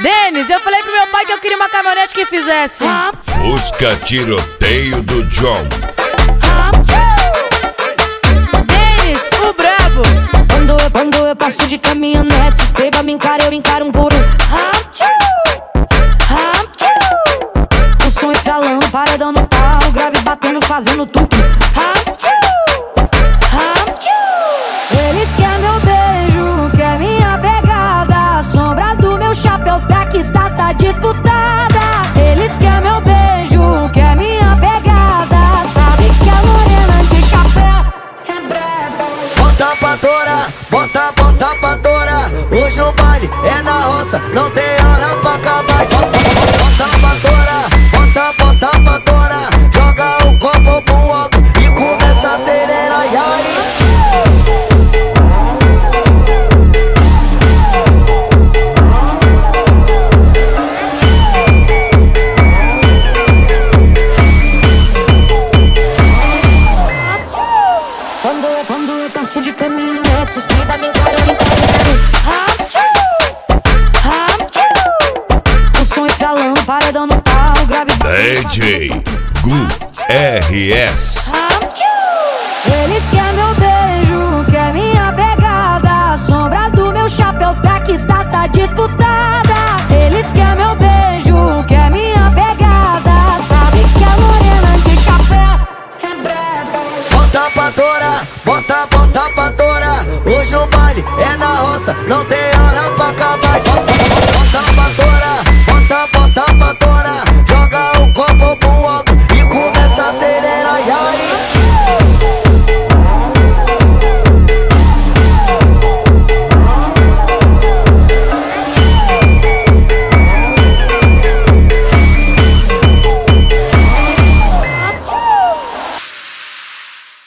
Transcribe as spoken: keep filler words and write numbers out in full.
Denis, eu falei pro meu pai que eu queria uma caminhonete que fizesse Fusca Tiroteio do John. Denis, o brabo. Quando eu, quando eu passo de caminhonete, os peba me encara, eu encaro um por um. O som estralando, paredão no pau, grave batendo, fazendo tum-tum. Eles querem meu beijo, quer minha pegada. A sombra do meu chapéu tá que tá, tá disputada. Eles querem meu beijo, quer minha pegada. Sabe que a morena de chapéu é braba. Bota pra torar, bota, bota pra torar. Hoje no baile é na roça, não tem hora pra acabar. Bota, bota pra torar, bota, bota pra torar. Joga o copo pro alto e começa a acelerar. E aí? Quando eu, quando eu passo de caminhonete, os peba me encaram, me encaram. O som estralando, paredão no pau, grave D J Gu R S.